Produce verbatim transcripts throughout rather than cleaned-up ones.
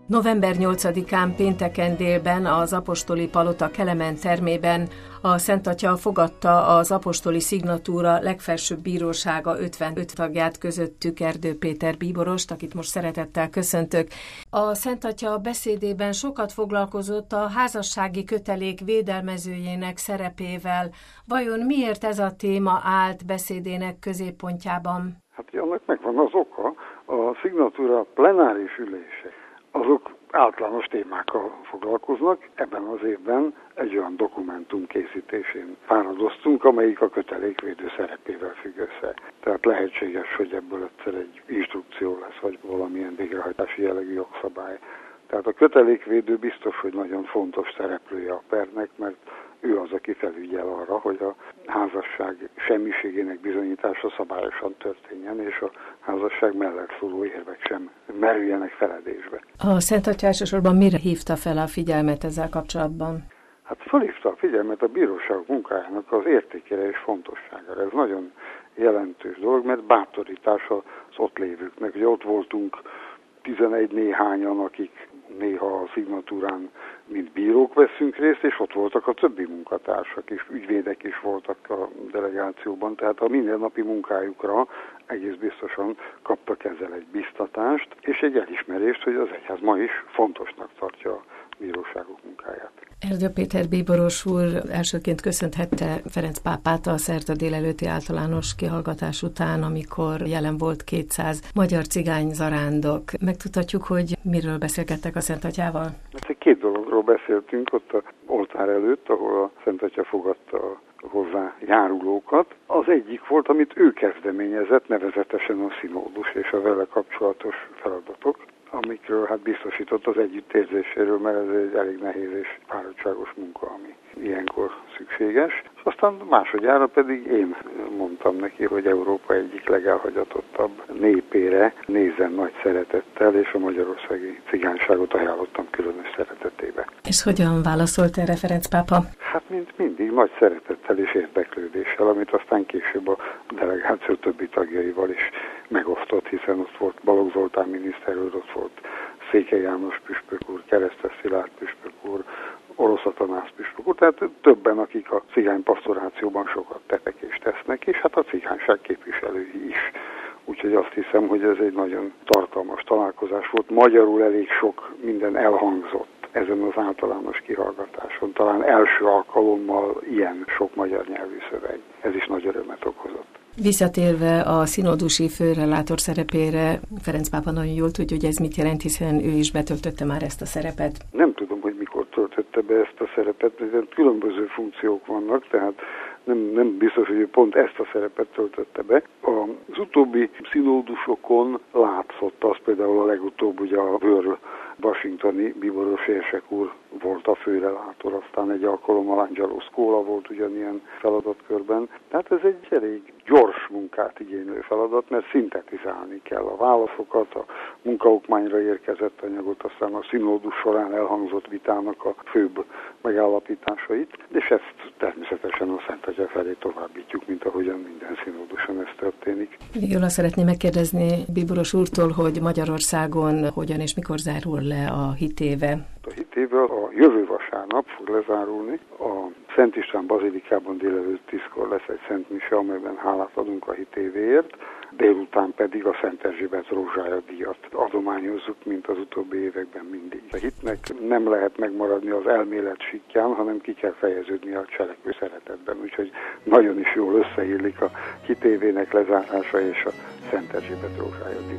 november nyolcadikán pénteken délben az apostoli palota Kelemen termében a Szent Atya fogadta az apostoli szignatúra legfelsőbb bírósága ötvenöt tagját, közöttük Erdő Péter bíborost, akit most szeretettel köszöntök. A Szent Atya beszédében sokat foglalkozott a házassági kötelék védelmezőjének szerepével. Vajon miért ez a téma állt beszédének középpontjában? Hát annak megvan az oka, a szignatúra plenáris ülése. Azok általános témákkal foglalkoznak. Ebben az évben egy olyan dokumentum készítésén fáradoztunk, amelyik a kötelékvédő szerepével függ össze. Tehát lehetséges, hogy ebből egyszer egy instrukció lesz, vagy valamilyen végrehajtási jellegű jogszabály. Tehát a kötelékvédő biztos, hogy nagyon fontos szereplője a pernek, mert ő az, aki felügyel arra, hogy a házasság semmiségének bizonyítása szabályosan történjen, és a házasság mellett szóló érvek sem merüljenek feledésbe. A Szent Atya elsősorban mire hívta fel a figyelmet ezzel kapcsolatban? Hát felhívta a figyelmet a bíróságok munkájának az értékére és fontosságára. Ez nagyon jelentős dolog, mert bátorítás az ott lévőknek. Ugye ott voltunk tizenegy néhányan, akik néha a szignatúrán mint bírók veszünk részt, és ott voltak a többi munkatársak is, ügyvédek is voltak a delegációban, tehát a mindennapi munkájukra egész biztosan kaptak ezzel egy biztatást, és egy elismerést, hogy az egyház ma is fontosnak tartja a bíróságok munkáját. Erdő Péter bíboros úr elsőként köszönthette Ferenc pápát a szerda délelőtti általános kihallgatás után, amikor jelen volt kétszáz magyar cigány zarándok. Megtudhatjuk, hogy miről beszélgettek a Szent Atyával? Hát két dologról beszéltünk ott az oltár előtt, ahol a Szent Atya fogadta a hozzá járulókat. Az egyik volt, amit ő kezdeményezett, nevezetesen a szinódus és a vele kapcsolatos feladatok, amikről hát biztosított az együttérzéséről, mert ez egy elég nehéz és fáradtságos munka, ami ilyenkor szükséges. Aztán másodjára pedig én mondtam neki, hogy Európa egyik legelhagyatottabb népére nézzen nagy szeretettel, és a magyarországi cigányságot ajánlottam különös szeretetébe. És hogyan válaszolt erre Ferenc pápa? Hát mint mindig nagy szeretettel és érdeklődéssel, amit aztán később a delegáció többi tagjaival is megosztott, hiszen ott volt Balogh Zoltán miniszter úr, ott volt Székely János püspök úr, Keresztes Szilárd püspök úr, Orosz Atanász püspök úr, tehát többen, akik a cigány pastorációban sokat tettek és tesznek, és hát a cigányság képviselői is. Úgyhogy azt hiszem, hogy ez egy nagyon tartalmas találkozás volt. Magyarul elég sok minden elhangzott ezen az általános kihallgatáson. Talán első alkalommal ilyen sok magyar nyelvű szöveg. Ez is nagy örömet okozott. Visszatérve a szinódusi főrelátor szerepére, Ferenc pápa nagyon jól tudja, hogy ez mit jelent, hiszen ő is betöltötte már ezt a szerepet. Nem tudom, hogy mikor töltötte be ezt a szerepet, mert különböző funkciók vannak, tehát nem, nem biztos, hogy ő pont ezt a szerepet töltötte be. Az utóbbi szinódusokon látszott az, például a legutóbb ugye a Bőr washingtoni bíboros érsek úr volt a főrelátor, aztán egy alkalommal Angelo Scola volt ugyanilyen feladatkörben. Tehát ez egy elég gyors munkát igénylő feladat, mert szintetizálni kell a válaszokat, a munkaokmányra érkezett anyagot, aztán a szinódus során elhangzott vitának a főbb megállapításait, és ezt természetesen a Szent Atya felé továbbítjuk, mint ahogyan minden szinóduson ez történik. Végül azt szeretném megkérdezni bíboros úrtól, hogy Magyarországon hogyan és mikor zárul le a hitéve? A hitéve a jövő vasárnap fog lezárulni. A Szent István bazilikában délelőtt tízkor lesz egy szent mise, amelyben hálát adunk a hitévéért, délután pedig a Szent Erzsébet rózsája díjat adományozzuk, mint az utóbbi években mindig. A hitnek nem lehet megmaradni az elmélet síkján, hanem ki kell fejeződni a cselekvő szeretetben, úgyhogy nagyon is jól összeillik a hitévének lezárása és a Szent Erzsébet rózsája díj.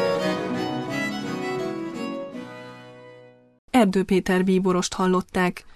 Erdő Péter bíborost hallották.